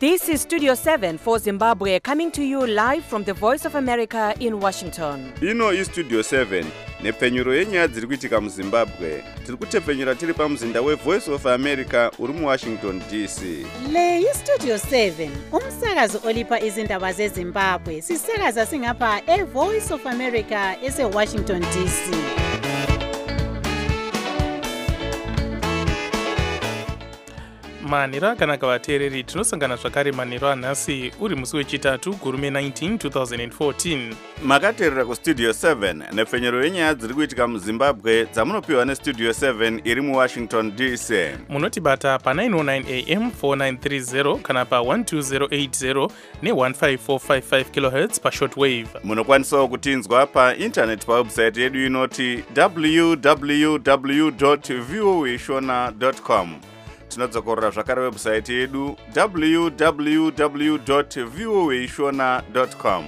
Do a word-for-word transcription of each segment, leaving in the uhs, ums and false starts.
This is Studio seven for Zimbabwe, coming to you live from the Voice of America in Washington. Ino is Studio seven, nepfenyuro yenyaya dziri kuitika muZimbabwe. Tiri kutepfenyura tiri pamuzinda weVoice of America uri muWashington D C. Le yi Studio seven, umsakazo olipa izindaba zeZimbabwe. Sisakaza singapha eVoice of America eseWashington D C. manhero akanaka vateereri, tinosangana zvakare manhero anhasi uri musi wechitatu gurume nineteen twenty fourteen. Makateerera kuStudio seven, nepfenyuro yenyaya dziri kuitika muZimbabwe dzamunopiwa neStudio seven iri muWashington D C. Munotibata pa nine oh nine A M four nine three zero kana pa one two zero eight zero ne one five four five five kilohertz pa shortwave. Munokwanisawo kutinzwa pa internet pawebsite yedu inoti w w w dot voa shona dot com. Tinodzokorera zvakare website yedu w w w dot voa shona dot com.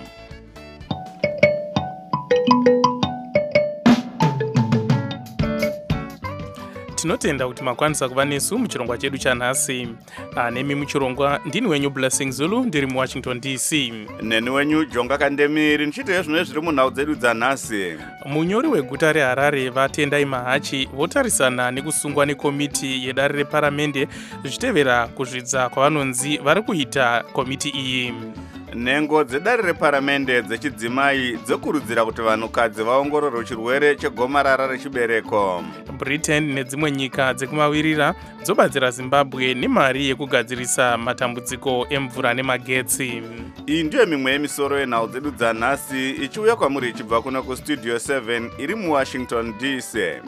Tinotenda kuti makwanisa kuva nesu muchirongwa chedu chanhasi. Nemi muchirongwa ndini wenyu Blessing Zulu, ndiri muWashington D C. Neni wenyu Jonga Kandemiri, ndichite zvimwe zviri munhau dzedu dzanhasi. Munyori weguta reHarare vaTendai Mahachi votarisana nekusungwa nekomiti yedare reparamende zvichitevera kuzvidza kwavanonzi vari kuita komiti iyi. Nhengo dzedare reparamende dzechidzimai dzokurudzira kuti vanhukadzi vaongororwe chirwere chegomarara rechibereko. Britain nedzimwe nyika dzekumavirira dzobatsira Zimbabwe nemari yekugadzirisa matambudziko emvura nemagetsi. Iyi ndiyo mimwe yemisoro yenhau dzedu dzanhasi ichiuya kwamuri ichibva kuno kuStudio seven iri muWashington D C.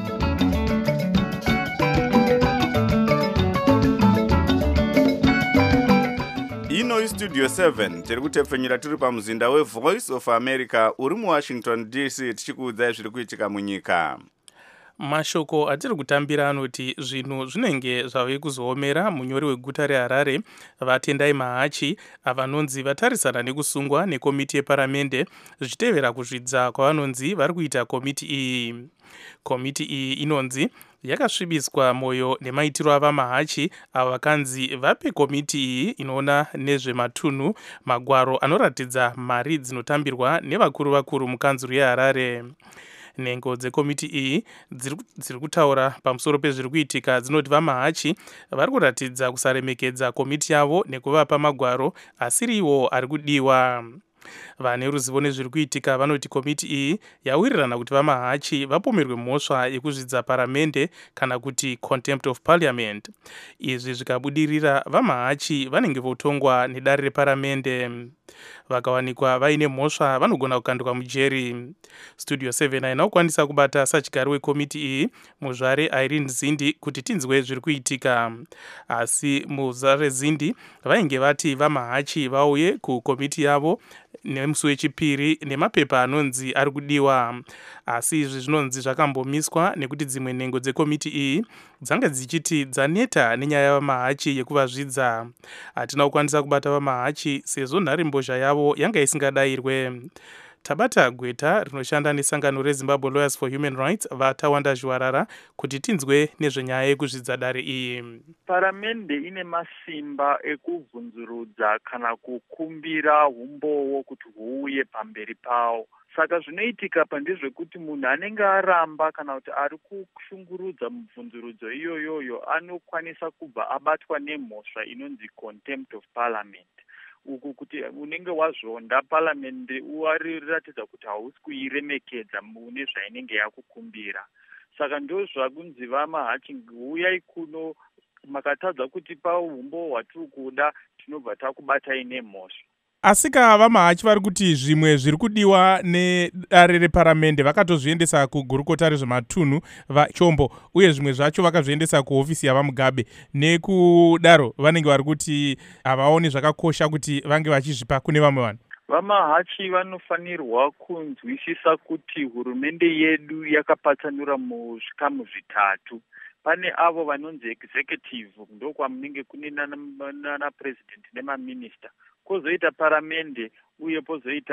Ino iStudio seven, tiri kutepfenyura tiri pamuzinda weVoice of America uri muWashington D C tichikuudzai zviri kuitika munyika. Mashoko atiri kutambira anoti zvinhu zvinenge zvave kuzoomera. Munyori weguta reHarare vaTendai Mahachi avanonzi vatarisana nekusungwa nekomiti yeparamende zvichitevera kuzvidza kwavanonzi vari kuita komiti iyi. Komiti iyi inonzi yakasvibiswa moyo nemaitiro ava Mahachi ava vakanzi vape komiti iyi inoona nezvematunhu magwaro anoratidza mari dzinotambirwa nevakuru vakuru mukanzuru yeHarare. Nhengo dzekomiti iyi dziri kutaura pamusoro pezviri kuitika dzinoti vaMahachi vari kuratidza kusaremekedza komiti yavo nekuvapa magwaro asiriwo ari kudiwa. Vane ruzivo nezviri kuitika vanoti komiti iyi yawirirana kuti vaMahachi vapomerwe mhosva yekuzvidza paramende kana kuti contempt of parliament. Izvi zvikabudirira vaMahachi vanenge votongwa nedare reparamende. Vakawanikwa vaine mhosva vanogona kukandwa mujeri. Studio seven haina kukwanisa kubata sachigari wekomiti iyi muzvare Irene Zindi kuti tinzwe zviri kuitika. Asi muzvare Zindi vainge vati vaMahachi vauye kukomiti yavo nemusi wechipiri nemapepa anonzi ari kudiwa. Asi izvi zvinonzi zvakambomiswa nekuti dzimwe nhengo dzekomiti iyi dzanga dzichiti dzaneta nenyaya yavaMahachi yekuvazvidza. Hatina kukwanisa kubata vaMahachi sezvo nharembozha yavo yanga isingadayirwe. Tabata gweta rinoshanda nesangano reZimbabwe Lawyers for Human Rights vaTawanda Zviwarara kuti tinzwe nezvenyaya yekuzvidza dare iyi. Paramende ine masimba ekubvunzurudza kana kukumbira umbowo kuti huuye pamberi pawo. Saka zvinoitika pandezvekuti munhu anenge aramba kana kuti ari kushungurudza mubvunzurudzo iyoyoyo anokwanisa kubva abatwa nemhosva inonzi contempt of parliament. Uku kuti unenge wazvonda paramende uariratidza kuti hausi kuiremekedza mune zvainenge yakukumbira. Saka ndo zvakunzi vaMahachi uyai kuno, makatadza kuti paumbo hwatiri kuda tinobva takubatai nemhosva. Asika vaMahachi vari kuti zvimwe zviri kudiwa nedare reparamende vakatozviendesa kugurukota rezvematunhu vaChombo uye zvimwe zvacho vakazviendesa kuhofisi yavaMugabe. Nekudaro vanenge vari kuti havaoni zvakakosha kuti vange vachizvipa kune vamwe vanhu. VaMahachi vanofanirwa kunzwisisa kuti hurumende yedu yakapatsanura muzvikamu zvitatu. Pane avo vanonzi executive, ndo kwamunenge kune nana, nana president nemaminista. Kozoita paramende uye pozoita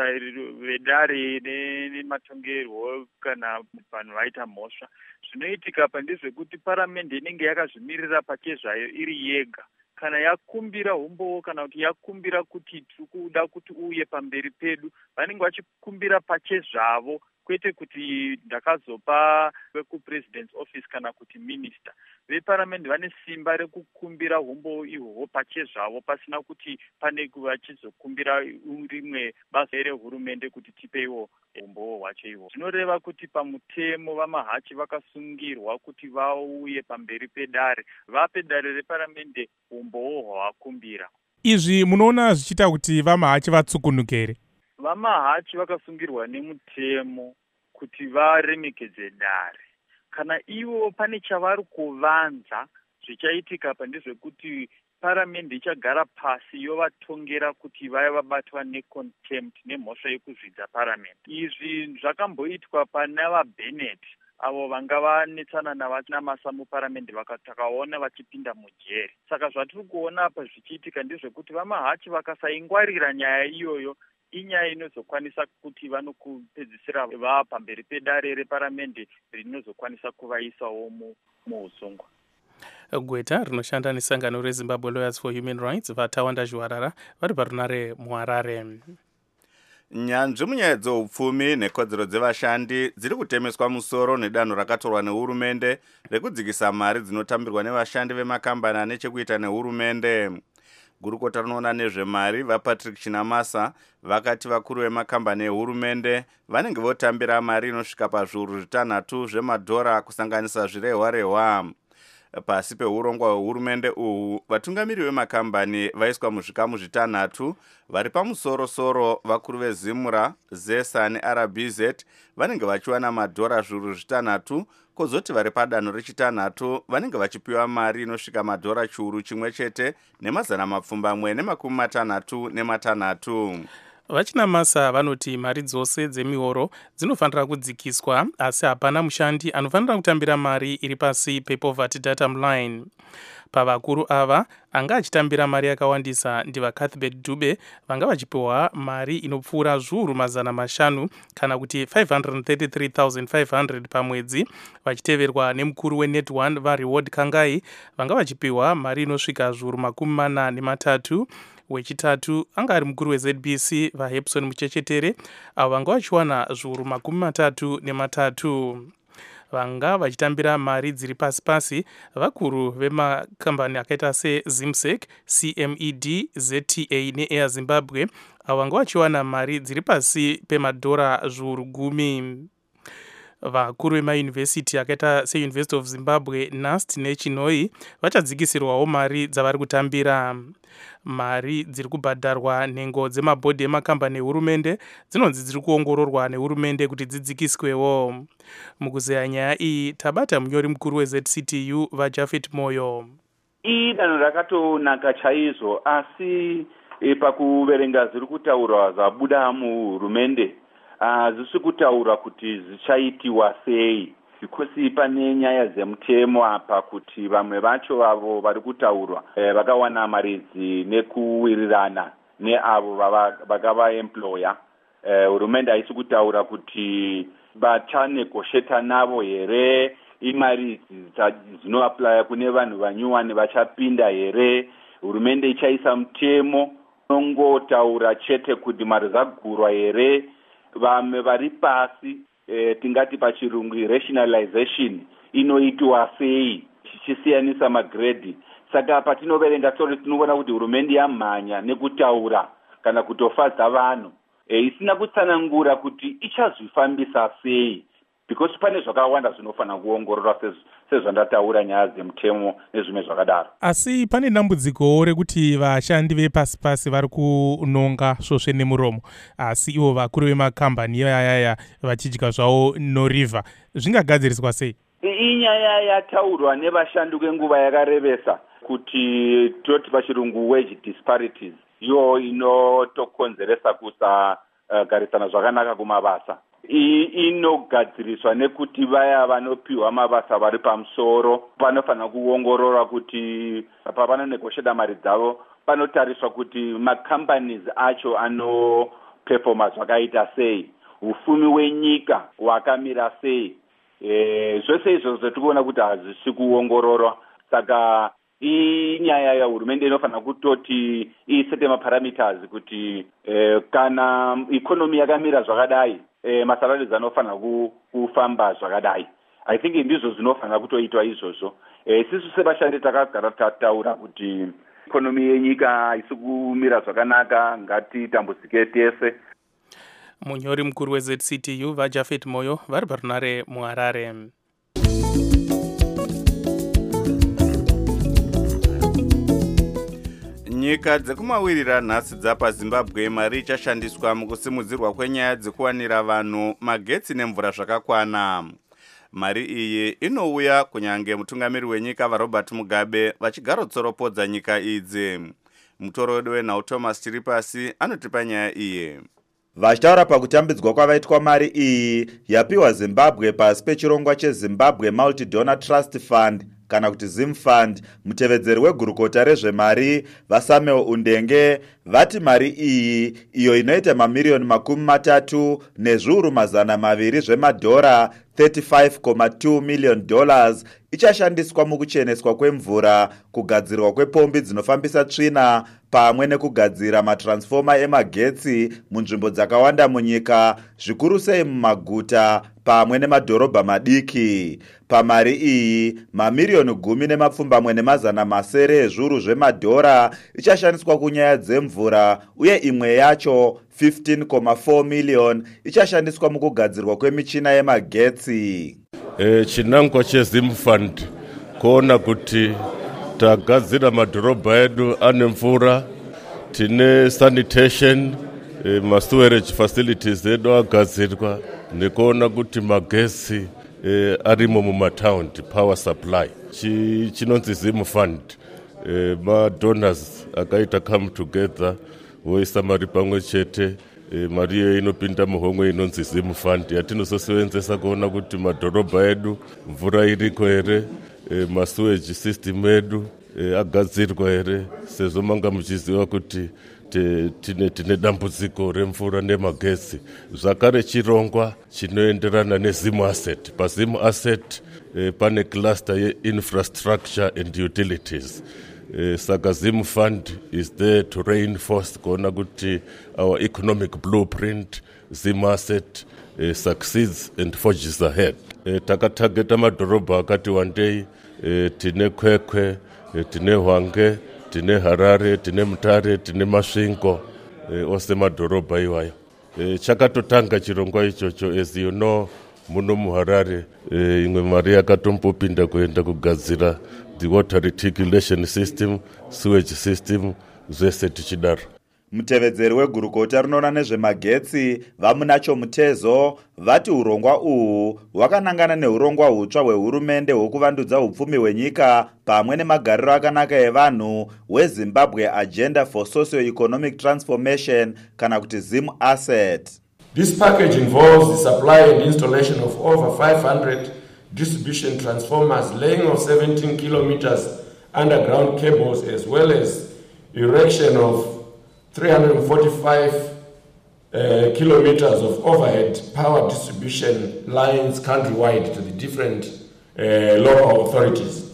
vedare nematongerwo kana vanhu vaita mhosva. Zvinoitika pandezvekuti paramende inenge yakazvimirira pake zvayo iri yega. kana yakumbira umboo kana kuti yakumbira kuti tiri kuda kuti uye pamberi pedu, vanenge vachikumbira pachezvavo, kwete kuti ndakazopa vekupresident's office kana kuti minister. Veparamendi vane simba rekukumbira umboo ihwohwo pachezvavo pasina kuti pane vachizokumbira rimwe basa rehurumende kuti tipeiwo umboo hwacho ihwo. Zvinoreva kuti pamutemo vamahachi vakasungirwa kuti vauye pamberi pedare, vape dare reparamende umboo hwavakumbira. Izvi munoona zvichiita kuti vamahachi vatsukunukere? Vamahachi vakasungirwa nemutemo kuti varemekedze dare. Kana ivo pane chavari kuvanza, zvichaitika pa ndezvekuti paramende ichagara pasi yovatongera kuti vaya vabatwa necontempt nemhosva yekuzvidza paramende. Izvi zvakamboitwa pana vaBennett avo vanga vanetsana navanamasa muparamende vakatakaona vachipinda mujeri. Saka zvatiri kuona apa zvichiitika ndezvekuti vamahachi vakasaingwarira nyaya iyoyo, inyaya inozokwanisa kuti vanokupedzisira vava pamberi pedare reparamende rinozokwanisa kuvaisawo muusungwa. Gweta rinoshanda nesangano reZimbabwe Lawyers for Human Rights vaTawanda Zviwarara vari parunare muHarare. Nyanzvi munyaya dzeupfumi nekodzero dzevashandi dziri kutemeswa musoro nedanho rakatorwa nehurumende rekudzikisa mari dzinotambirwa nevashandi vemakambani ane chekuita nehurumende. Gurukota rinoona nezvemari vaPatrick Chinamasa vakati vakuru vemakambani ehurumende vanenge votambira mari inosvika pazviuru zvitanhatu zvemadhora kusanganisa zvirehwa-rehwa. Pasi peurongwa hwehurumende uhu, vatungamiri vemakambani vaiswa muzvikamu zvitanhatu. Vari pamusoro-soro vakuru veZimura, Zesa neR B Z vanenge vachiwana madhora zviuru zvitanhatu, kozoti vari padanho rechitanhatu vanenge vachipiwa mari inosvika madhora chiuru chimwe chete nemazana mapfumbamwe nemakumi matanhatu nematanhatu. Vachinamasa vanoti mari dzose dzemihoro dzinofanira kudzikiswa, asi hapana mushandi anofanira kutambira mari iri pasi pepoverty datum line. Pavakuru ava anga achitambira mari yakawandisa ndiva Cuthbert Dube vanga vachipiwa mari inopfuura zviuru mazana mashanu kana kuti five hundred thirty-three thousand five hundred pamwedzi, vachiteverwa nemukuru weNet one vaReward Kangai vanga vachipiwa mari inosvika zviuru makumi mana nematatu. Wechitatu anga ari mukuru weZ B C vaHepson Muchechetere avo vanga vachiwana zviuru makumi matatu nematatu. Vanga vachitambira mari dziri pasi pasi vakuru vemakambani akaita seZimsec, C M E D, Z T A neAir Zimbabwe avo vanga vachiwana mari dziri pasi pemadhora zviuru gumi. Vakuru vemayunivhesiti akaita seUniversity of Zimbabwe, N U S T neChinoi vachadzikisirwawo mari dzavari kutambira. Mari dziri kubhadharwa nhengo dzemabhodhi emakambani ehurumende dzinonzi dziri kuongororwa nehurumende kuti dzidzikiswewo. Mukuzeya nyaya iyi tabata munyori mukuru weZ C T U vaJafet Moyo. Idanho rakatonaka chaizvo, asi e, pakuverenga zviri kutaurwa zvabuda muhurumende hazvisi kutaura kuti zvichaitiwa sei, because pane nyaya dzemutemo apa kuti vamwe vacho avo vari kutaurwa e, vakawana mari idzi nekuwirirana neavo vakavaemploya. Hurumende e, haisi kutaura kuti vachanegosheta navo here, imari idzi dzinoaplaya kune vanhu vanyuwani vachapinda here. Hurumende ichaisa mutemo unongotaura chete kuti mari dzagurwa here. Vamwe vari pasi e, tingati pachirungu rationalization inoitwa sei chichisiyanisa magredi. Saka patinoverenga story tinoona kuti hurumende yamhanya nekutaura kana kutofadza vanhu e, isina kutsanangura kuti ichazvifambisa sei, because pane zvakawanda zvinofanira kuongororwa sezvandataura nyaya dzemutemo nezvimwe zvakadaro. Asi pane dambudziko rekuti vashandi vepasi pasi vari kunonga svosve nemuromo, asi ivo vakuru vemakambani yayaya vachidya zvavo norivha. Zvingagadziriswa sei? Inyaya yataurwa nevashandi kwenguva yakarevesa kuti toti pachirungu wage disparities, iyo inotokonzeresa kusagarisana zvakanaka kumabasa. Iyi inogadziriswa nekuti vaya vanopiwa mabasa vari pamusoro panofanira kuongorora kuti pavanonegosheta mari dzavo panotariswa kuti macompanies acho anoperforma zvakaita sei, ufumi wenyika hwakamira sei. E, zvose izvo zvatikuona kuti hazvisi kuongororwa. Saka inyaya yahurumende inofanira kutoti isete maparameters kuti eh, kana ikonomi yakamira zvakadai eh, masalaries anofanira kufamba zvakadai. I think ndizvo zvinofanira kutoitwa izvozvo. Eh, sisu sevashandi takagara tataura kuti ikonomi yenyika haisi kumira zvakanaka, ngatitambudzike tese. Munyori mukuru we-Z C T U vaJafet Moyo vari parunare muHarare. Nyika dzekumawirira nhasi dzapaZimbabwe mari ichashandiswa mukusimudzirwa kwenyaya dzekuwanira vanhu magetsi nemvura zvakakwana. Mari iyi inouya kunyange mutungamiri wenyika vaRobert Mugabe vachigara tsoropodza nyika idzi. Mutorodi wenhau Thomas Chiripasi anotipa nyaya iyi. Vachitaura pakutambidzwa kwavaitwa mari iyi yapiwa Zimbabwe pasi pechirongwa cheZimbabwe Multi-Donor Trust Fund kana kuti Zim Fund, mutevedzeri wegurukota rezvemari vaSamuel Undenge vati mari iyi iyo inoita mamiliyoni makumi matatu nezviuru mazana maviri zvemadhora thirty-five point two million dollars ichashandiswa mukucheneswa kwemvura, kugadzirwa kwepombi dzinofambisa tsvina pamwe nekugadzira matransfoma emagetsi munzvimbo dzakawanda munyika, zvikuru sei mumaguta pamwe nemadhorobha madiki. Pamari iyi mamiliyoni gumi nemapfumbamwe nemazana masere ezviuru zvemadhora ichashandiswa kunyaya dzemvura, uye imwe yacho fifteen point four million ichashandiswa mukugadzirwa kwemichina yemagetsi. E, chinangwa cheZim Fund kuona kuti tagadzira madhorobha edu ane mvura, tine sanitation, e, masewerage facilities edu agadzirwa, nekuona kuti magesi e, arimo mumataundi, power supply. Chi, chinonzi Zim Fund, e, madonors akaita come together voisa mari pamwe chete. E, mari iyo inopinda muhomwe inonzi Zim Fund yatinososevenzesa kuona kuti madhorobha edu mvura iriko here, e, masewage system edu e, agadzirwa here, sezvo manga muchiziva kuti te, tine, tine dambudziko remvura nemagetsi. Zvakare chirongwa chinoenderana neZim Asset. PaZim Asset e, pane cluster ye-infrastructure and utilities. Uh, Saka Zim Fund is there to reinforce kuona kuti our economic blueprint Zim Asset uh, succeeds and forges ahead. Uh, takatageta madhorobha akati wandei, uh, tine Kwekwe, uh, tine Hwange, tine Harare, tine Mutare, tine Masvingo, uh, ose madhorobha iwayo. Uh, chakatotanga chirongwa ichocho, as you know, muno muHarare uh, imwe mari yakatombopinda kuenda kugadzira the water reticulation system, sewage system, zvese tichidaro. Mutevedzeri wegurukota rinoona nezvemagetsi vaMunacho Mutezo vati urongwa uhu hwakanangana neurongwa hutsva hwehurumende hwekuvandudza upfumi hwenyika pamwe nemagariro akanaka evanhu hweZimbabwe Agenda for Socio-Economic Transformation kana kuti Zim Asset. This package involves the supply and installation of over five hundred distribution transformers, laying of seventeen kilometers underground cables, as well as erection of three hundred forty-five uh, kilometers of overhead power distribution lines countrywide to the different uh, local authorities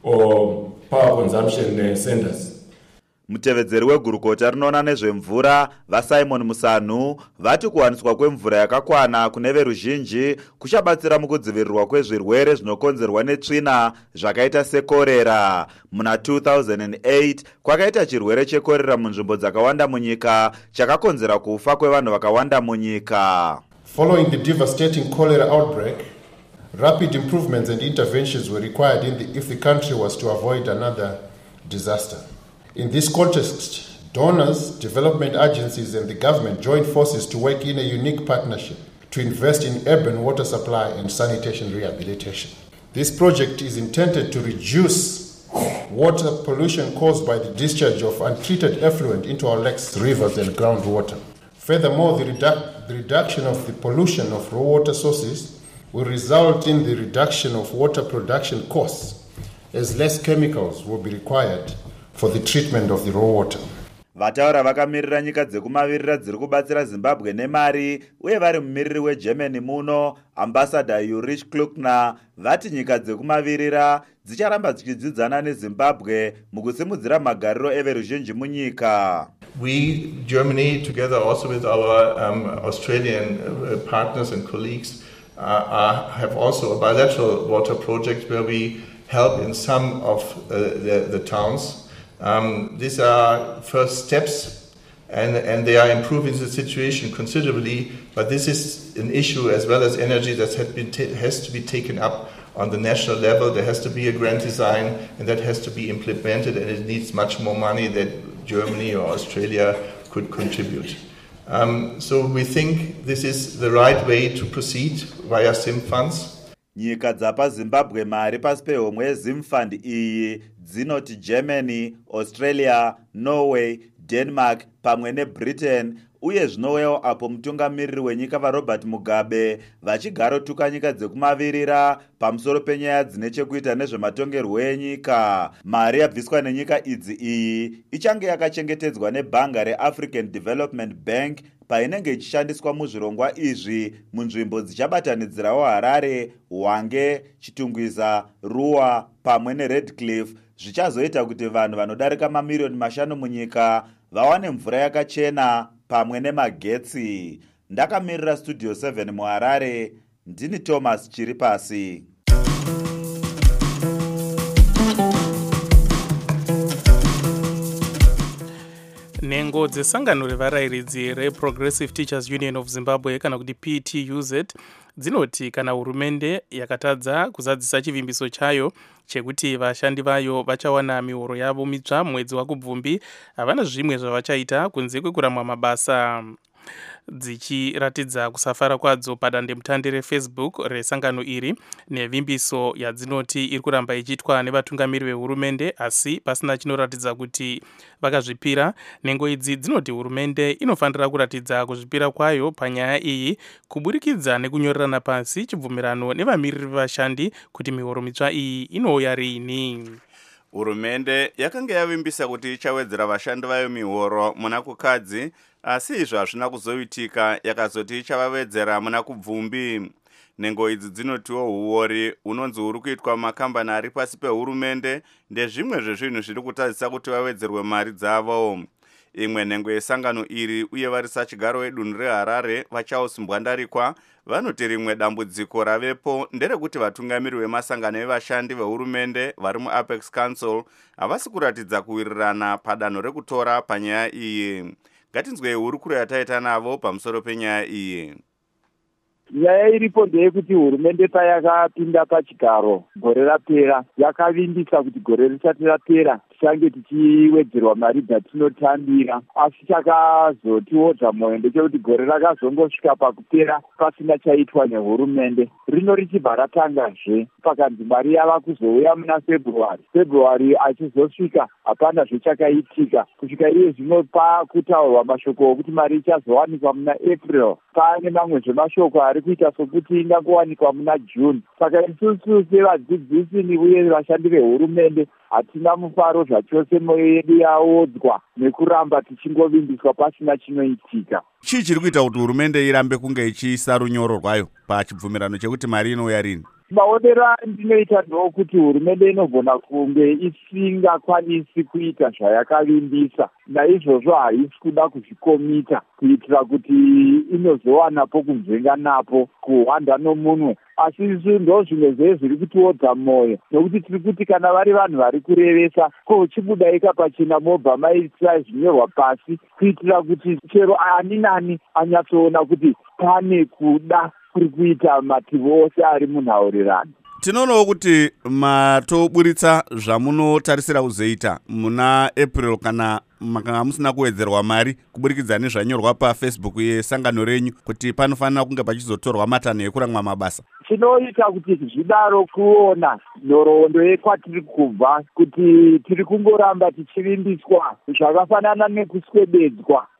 or power consumption uh, centers. Mutevedzeri wegurukota rinoona nezvemvura vaSimon Musanhu vati kuwaniswa kwemvura yakakwana kune veruzhinji kuchabatsira mukudzivirirwa kwezvirwere zvinokonzerwa netsvina zvakaita sekorera. Muna two thousand eight kwakaita chirwere chekorera munzvimbo dzakawanda munyika chakakonzera kufa kwevanhu vakawanda munyika. Following the devastating cholera outbreak, rapid improvements and interventions were required in the, if the country was to avoid another disaster. In this context, donors, development agencies and the government joined forces to work in a unique partnership to invest in urban water supply and sanitation rehabilitation. This project is intended to reduce water pollution caused by the discharge of untreated effluent into our lakes, rivers and groundwater. Furthermore, the, redu- the reduction of the pollution of raw water sources will result in the reduction of water production costs, as less chemicals will be required for the treatment of the raw water. vataura vakamirira nyika dzekumavirira dziri kubatsira zimbabwe nemari uye vari mumiriri wegermany muno ambassador Ulrich Klukner vati nyika dzekumavirira dzicharamba dzichidzidzana nezimbabwe mukusimudzira magariro everuzhinji munyika. We, Germany, together also with our um, Australian uh, partners and colleagues, uh, are, have also a bilateral water project where we help in some of uh, the, the towns. Um, these are first steps, and, and they are improving the situation considerably, but this is an issue as well as energy that has, been ta- has to be taken up on the national level. There has to be a grand design, and that has to be implemented, and it needs much more money than Germany or Australia could contribute. Um, so we think this is the right way to proceed via SIM funds. Nyika dzapa Zimbabwe mari pasi pehomwe yeZim Fund iyi dzinoti Germany, Australia, Norway, Denmark pamwe neBritain, uye zvinowewo apo mutungamiriri wenyika vaRobert Mugabe vachigarotuka nyika dzekumavirira pamusoro penyaya dzine chekuita nezvematongerwo enyika. Mari yabviswa nenyika idzi iyi ichange yakachengetedzwa nebhanga reAfrican Development Bank painenge ichishandiswa muzvirongwa izvi munzvimbo dzichabatanidzirawo Harare, Hwange, Chitungwiza, Ruwa pamwe neRedcliffe, zvichazoita kuti vanhu vanodarika mamiliyoni mashanu munyika vawane mvura yakachena pamwe nemagetsi. Ndakamirira Studio seven muHarare, ndini Thomas Chiripasi. Nhengo dzesangano revarayiridzi reProgressive Teachers Union of Zimbabwe kana kuti P T U Z dzinoti kana hurumende yakatadza kuzadzisa chivimbiso chayo chekuti vashandi vayo vachawana mihoro yavo mitsva mwedzi wakubvumbi, havana zvimwe zvavachaita kunze kwekuramwa mabasa. Dzichiratidza kusafara kwadzo padandemutande reFacebook resangano iri nevimbiso yadzinoti iri kuramba ichiitwa nevatungamiri vehurumende asi pasina chinoratidza kuti vakazvipira. Nhengo idzi dzinoti hurumende inofanira kuratidza kuzvipira kwayo panyaya iyi kuburikidza nekunyorerana pasi chibvumirano nevamiriri vevashandi kuti mihoro mitsva iyi inouya riini. Hurumende yakanga yavimbisa kuti ichawedzera vashandi vayo mihoro muna kukadzi, asi izvo hazvina kuzoitika, yakazoti ichavawedzera muna kubvumbi. Nhengo idzi dzinotiwo huori unonzi huri kuitwa makambani ari pasi pehurumende ndezvimwe zvezvinhu zviri kutadzisa kuti vawedzerwe mari dzavo. Imwe nhengo yesangano iri uye vari sachigaro wedunhu reHarare vaCharles Mbwandarikwa vanoti rimwe dambudziko ravepo nderekuti vatungamiri vemasangano evashandi vehurumende vari muApex Council havasi kuratidza kuwirirana padanho rekutora panyaya iyi. Ngatinzwei hurukuro yataita navo pamusoro penyaya iyi. Nyaya iripo ndeyekuti hurumende payakapinda pachigaro gore rapera yakavimbisa kuti gore risati rapera tichange tichiwedzerwa mari dzatinotambira, asi chakazotiodza mwoyo ndechekuti gore rakazongosvika pakupera pasina chaitwa nehurumende. Rino richibva ratangazve pakanzi mari yava kuzouya muna February. February achizosvika hapana zvechakaitika. Kusvika iye zvino pakutaurwa mashoko okuti mari ichazowanikwa muna April. Paane mamwe zvemashoko ari kuita sokuti ingangowanikwa muna June. Saka isusu sevadzidzisi uye vashandi vehurumende hatina mufaro zvachose, mwoyo yedu yaodzwa nekuramba tichingovimbiswa pasina chinoitika. Chii chiri kuita kuti hurumende irambe kunge ichiisa runyoro rwayo pachibvumirano chekuti mari inouya rini? Maonero andinoita ndokuti hurumende inogona kunge isingakwanisi kuita zvayakavimbisa, naizvozvo haisi kuda kuzvikomita kuitira kuti inozowana pokunzvenga napo kuhwanda nomunwe. Asi isu ndo zvimwe zve zviri kutiodza mwoyo, nokuti tiri kuti kana vari vanhu vari kurevesa ko chibuda ika pachina mobva maitira zvinyorwa pasi kuitira kuti chero ani nani anyatsoona kuti pane kuda kuri kuita mativi ose ari munhaurirano. Tinoonawo kuti matoburitsa zvamunotarisira kuzoita muna April kana makanga musina kuwedzerwa mari kuburikidza nezvanyorwa paFacebook yesangano renyu kuti panofanira kunge pachizotorwa matanho ekuramwa mabasa. Chinoita kuti zvidaro kuona nhoroondo yekwatiri kubva kuti tiri kungoramba tichivimbiswa zvakafanana nekuswededzwa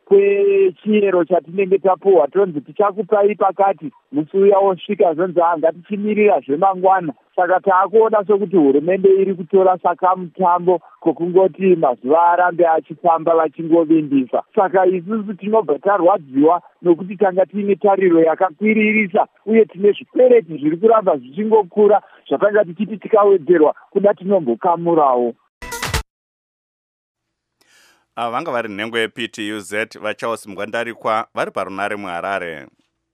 kwechiyero chatinenge tapuhwa tonzi tichakupai pakati musi uya wosvika zonzi ah ngatichimirira zvemangwana. Saka taakuona sokuti hurumende iri kutora sakamutambo kokungoti mazuva arambe achifamba vachingovimbisa. Saka isusu tinobva tarwadziwa nokuti tanga tiine tariro yakakwiririsa uye tine zvikwereti zviri kuramba zvichingokura zvakanga tichiti tikawedzerwa kuda tinombokamurawo. Ava vanga vari nhengo yeP T U Z vaCharles Mugwandarikwa vari parunare muHarare.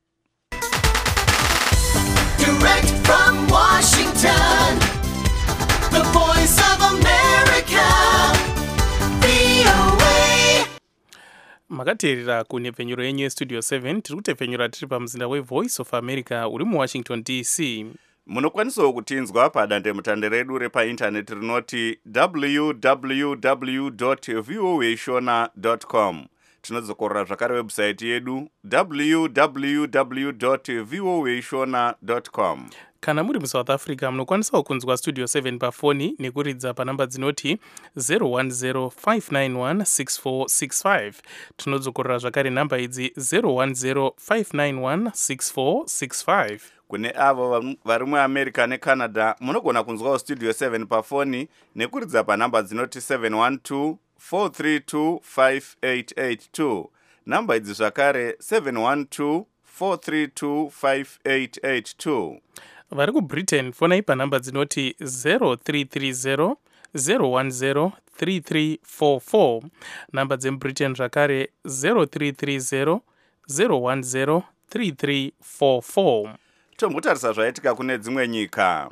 Direct from Washington, the voice of America, V O A. Makateerera kunhepfenyuro yenyu yestudio seven tiri kutepfenyura tiri pamuzinda weVoice of America uri muWashington D C. Munokwanisawo kutinzwa padandemutande redu repaindaneti rinoti w w w dot voashona dot com. Tinodzokorera zvakare website yedu w w w dot voashona dot com. Kana muri muSouth Africa munokwanisawo kunzwa studio seven pafoni nekuridza panamba dzinoti zero one zero five nine one six four six five. Tinodzokorera zvakare namba idzi zero one zero five nine one six four six five. Kune avo vari muAmerica neCanada munogona kunzwawo studio seven pafoni nekuridza panamba dzinoti seven one two four three two five eight eight two. Namba idzi zvakare seven one two four three two five eight eight two. Vari kuBritain fonai panamba dzinoti zero three three zero zero one zero three three four four. Namba dzemuBritain zvakare zero three three zero zero one zero three three four four. Tombotarisa zvaitika kune dzimwe nyika.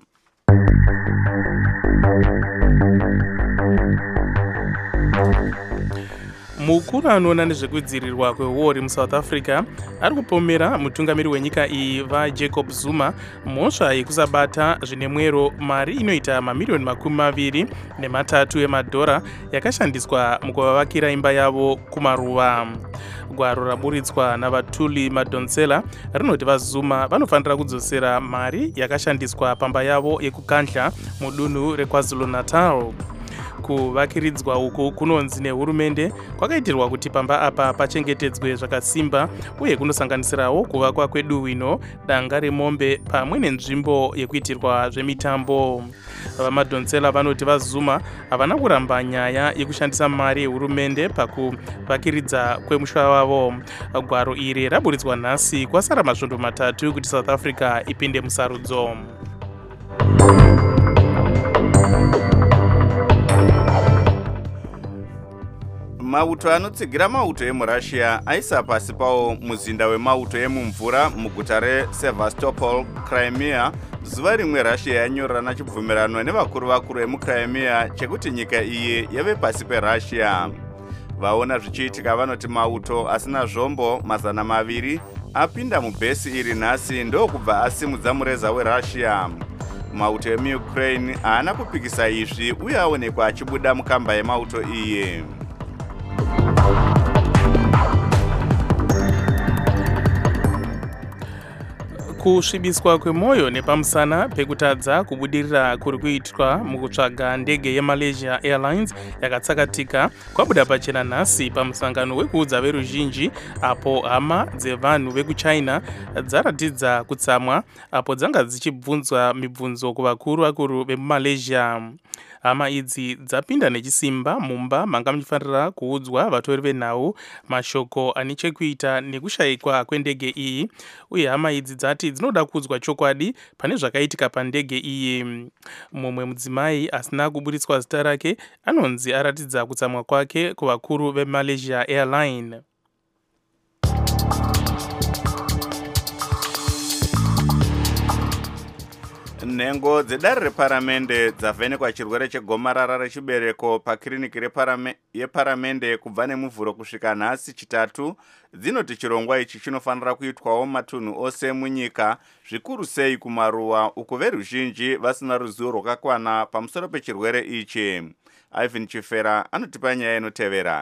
Mukuru anoona nezvekudzivirirwa kwehori muSouth Africa ari kupomera mutungamiri wenyika iyi vaJacob Zuma mhosva yekusabata zvine mwero mari inoita mamiliyoni makumi maviri nematatu emadhora yakashandiswa mukuvavakira imba yavo kumaruva. Gwaro raburitswa navatuli Madonsela rinoti vaZuma vanofanira kudzosera mari yakashandiswa pamba yavo yekukandla mudunhu reKwaZulu-Natal. Kuvakiridzwa uku kunonzi nehurumende kwakaitirwa kuti pamba apa pachengetedzwe zvakasimba uye kunosanganisirawo kuvakwa kweduhwino, danga remombe pamwe nenzvimbo yekuitirwa zvemitambo. VaMadonsela vanoti vaZuma havana kuramba nyaya yekushandisa mari yehurumende pakuvakiridza kwemusha wavo. Gwaro iri raburitswa nhasi kwasara masvondo matatu kuti South Africa ipinde musarudzo. Mauto anotsigira mauto emuRussia aisa pasi pawo muzinda wemauto emumvura muguta reSevastopol, Crimea, zuva rimwe Russia yanyorana chibvumirano nevakuru vakuru emuCrimea chekuti nyika iyi yave pasi peRussia. Vaona zvichiitika vanoti mauto asina zvombo mazana maviri apinda mubhesi iri nhasi ndokubva asimudza mureza weRussia. Mauto emuUkraine haana kupikisa izvi uye aonekwa achibuda mukamba yemauto iyi. Kusvibiswa kwemwoyo nepamusana pekutadza kubudirira kuri kuitwa mukutsvaga ndege yeMalaysia Airlines yakatsakatika kwabuda pachena nhasi pamusangano wekuudza veruzhinji apo hama dzevanhu vekuChina dzaratidza kutsamwa apo dzanga dzichibvunzwa mibvunzo kuvakuru vakuru vemuMalaysia. Hama idzi dzapinda nechisimba mumba manga muchifanira kuudzwa vatori venhau mashoko ane chekuita nekushayikwa kwendege iyi, uye hama idzi dzati dzinoda kuudzwa chokwadi pane zvakaitika pandege iyi. Mumwe mudzimai asina kuburitswa zita rake anonzi aratidza kutsamwa kwake kuvakuru veMalaysia Airline. Nhengo dzedare reparamende dzavhenekwa chirwere chegomarara rechibereko pakiriniki yeparamende kubva nemuvhuro kusvika nhasi chitatu. Dzinoti chirongwa ichi chinofanira kuitwawo matunhu ose munyika, zvikuru sei kumaruwa uku veruzhinji vasina ruzivo rwakakwana pamusoro pechirwere ichi. Ivan Chifera anotipa nyaya inotevera.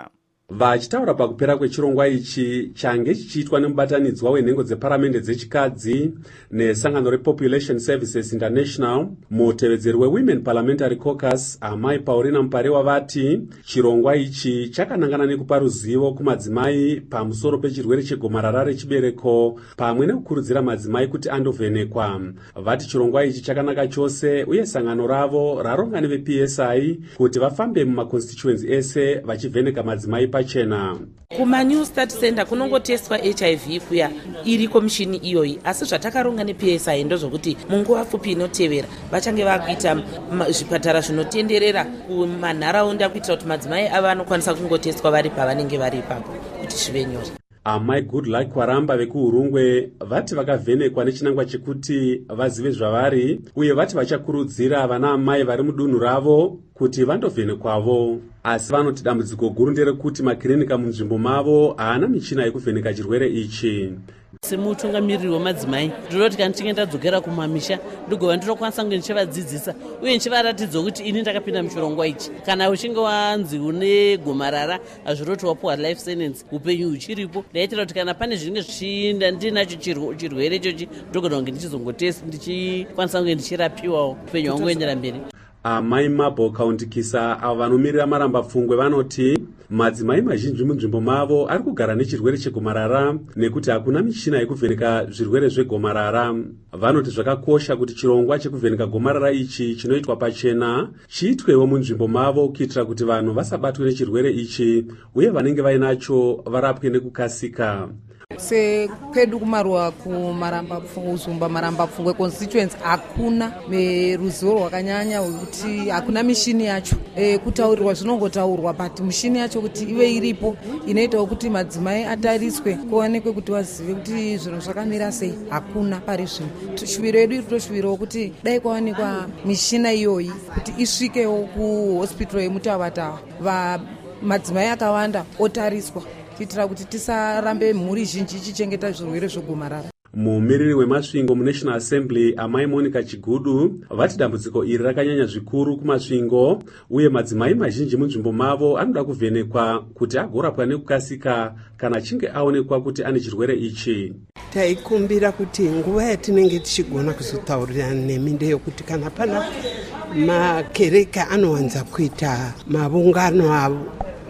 Vachitaura pakupera kwechirongwa ichi change chichiitwa nemubatanidzwa wenhengo dzeparamende dzechikadzi nesangano repopulation services international, mutevedzeri wewomen parliamentary caucus amai Paulina Muparewa vati chirongwa ichi chakanangana nekupa ruzivo kumadzimai pamusoro pechirwere chegomarara rechibereko pamwe nekukurudzira madzimai kuti andovhenekwa. Vati chirongwa ichi chakanaka chose uye sangano ravo raronga neveP S I kuti vafambe mumaconstituency ese vachivheneka madzimai pachena. Kuma New Start Center kunongotestwa H I V kuya iri komishini iyoyi, asi zvatakaronga neP S I ndozvokuti munguva pfupi inotevera vachange vakuita zvipatara zvinotenderera kumanharaunda kuitira kuti madzimai ava anokwanisa kungotestwa vari pavanenge vari ipapo kuti zvive nyore. Amai Goodluck Waramba vekuhurungwe vati vakavhenekwa nechinangwa chekuti vazive zvavari uye vati vachakurudzira vana amai vari mudunhu ravo kuti vandovhenekwavo, asi vanoti dambudziko guru nderekuti makirinika munzvimbo mavo haana michina yekuvheneka chirwere ichi. Semutungamiriri wemadzimai ndinoti kana tichinge tadzokera kumamisha ndigova ndinokwanisa kunge ndichivadzidzisa uye ndichivaratidza kuti ini ndakapinda muchirongwa ichi. Kana uchinge wanzi une gomarara hazviroti wapuwa life sentence upenyu huchiripo, ndaitira kuti kana pane zvinenge zvichinda ndinacho chirwere ichochi ndogona kunge ndichizongotesti ndichikwanisa kunge ndichirapiwawo upenyu hwangu kuendera mberi. Amai Mabo Kaundikisa avo vanomirira maramba pfungwe vanoti madzimai mazhinji munzvimbo mavo ari kugara nechirwere chegomarara nekuti hakuna michina yekuvheneka zvirwere zvegomarara. Vanoti zvakakosha kuti chirongwa chekuvheneka gomarara ichi chinoitwa pachena chiitwewo munzvimbo mavo kuitira kuti vanhu vasabatwe nechirwere ichi uye vanenge vainacho varapwe nekukasika. Sekwedu kumarwa kumaramba pfungwe uzumba maramba pfungwe constituency hakuna ruzivo rwakanyanya kuti hakuna mishini yacho e, kutaurirwa zvinongotaurwa but mishini yacho kuti ive iripo inoitawo kuti madzimai atariswe kuonekwe kuti vazive kuti zvinhu zvakamira sei hakuna pari zvino. Shuviro yedu iri toshuvirawo kuti dai kwaonekwa mishina iyoyi kuti isvikewo kuhospital yemutavatava va madzimai akawanda otariswa kuitira kuti tisarambe mhuri zhinji ichichengeta zvirwere zvegomarara. Mumiriri wemasvingo muNational Assembly amai Monica Chigudu vati dambudziko iri rakanyanya zvikuru kumasvingo uye madzimai mazhinji munzvimbo mavo anoda kuvhenekwa kuti agorapwa nekukasika kana achinge aonekwa kuti ane chirwere ichi. Taikumbira kuti nguva yatinenge tichigona kuzotaurirana nemi ndeyokuti kana pana makereka anowanza kuita mavungano avo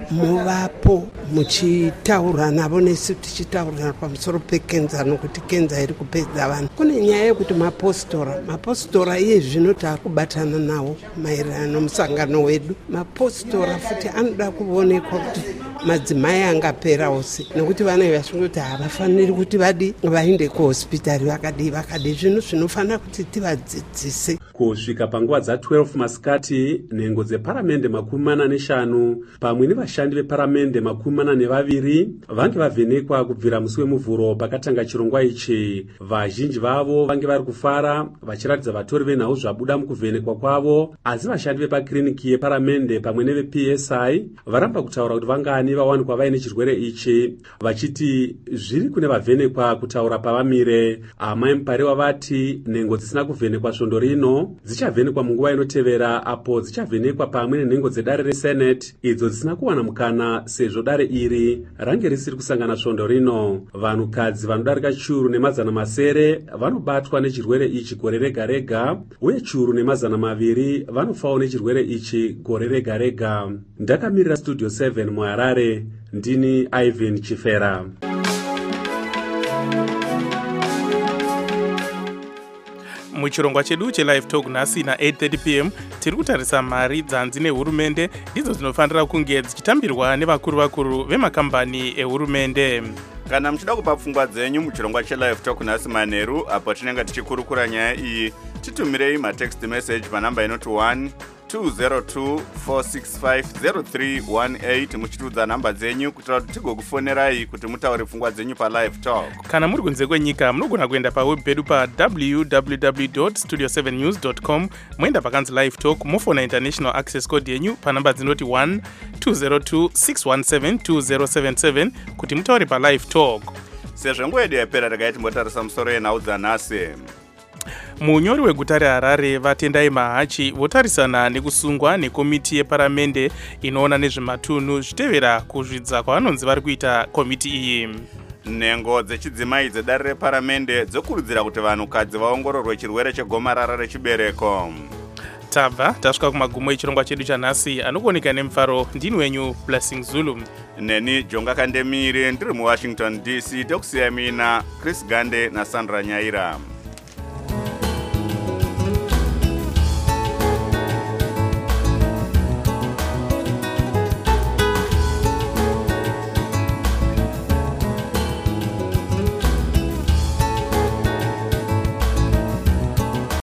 muvapo muchitaura navo nesu tichitaura pamusoro pekenza nokuti kenza iri kupedza vanhu. Kune nyaya yekuti mapostora mapostora iye zvino taakubatana nawo maererano nomusangano wedu. Mapostora futi anoda kuonekwa kuti madzimai angaperawo sei nokuti vane vasvingoti havafaniri kuti vadi vaende kuhospitari vakadi vakadi zvinhu zvinofanira kuti tivadzidzise. Kusvika panguva dza12 masikati nhengo dzeparamende makumi mana neshanu pamwe nevashandi veparamende makumi mana nevaviri vange vavhenekwa kubvira musi wemuvhuro pakatanga chirongwa ichi. Vazhinji vavo vange vari kufara vachiratidza vatori venhau zvabuda mukuvhenekwa kwavo, asi vashandi vepakiriniki yeparamende pamwe neveP S I varamba kutaura kuti vangani vawanikwa vaine chirwere ichi, vachiti zviri kune vavhenekwa kutaura pavamire. Amai Muparewa vati nhengo dzisina kuvhenekwa svondo rino dzichavhenekwa munguva inotevera apo dzichavhenekwa pamwe nenhengo dzedare reSenate idzo dzisina kuwana mukana sezvo dare iri range risiri kusangana svondo rino. Vanhukadzi vanodarika chiuru nemazana masere vanobatwa nechirwere ichi gore rega rega uye chiuru nemazana maviri vanofawo nechirwere ichi gore rega rega. Ndakamirira Studio seven muHarare, ndini Ivan Chifera. Muchirongwa chedu chelive talk nhasi na eight thirty p m tiri kutarisa mari dzanzi nehurumende ndidzo dzinofanira kunge dzichitambirwa nevakuru vakuru vemakambani ehurumende. Kana muchida kupa pfungwa dzenyu muchirongwa chelive talk nhasi manheru apo tinenge tichikurukura nyaya iyi, titumirei matext message panhamba inoti one two zero two four six five zero three one eight muchitiudza nhamba dzenyu kuitira kuti tigokufonerai kuti mutaure pfungwa dzenyu palive talk. Kana muri kunze kwenyika munogona kuenda paweb pedu pa w w w dot studio seven news dot com moenda pakanzi live talk mofona international access code yenyu panhamba dzinoti one two zero two six one seven two zero seven seven kuti mutaure palive talk. Sezvo nguva yedu yapera regai timbotarisa musoro yenhau dzanhasi. munyori weguta reharare vatendai mahachi votarisana nekusungwa nekomiti yeparamende inoona nezvematunhu zvitevera kuzvidza kwavanonzi vari kuita komiti iyi. Nhengo dzechidzimai dzedare reparamende dzokurudzira kuti vanhukadzi vaongororwe chirwere chegomarara rechibereko. Tabva tasvika kumagumo echirongwa chedu chanhasi anokuoneka nemufaro. Ndini wenyu Blessing Zulu. Neni Jonga Kandemiri ndiri muWashington D C. Tokusiyamina Chris Gande naSandra Nyaira.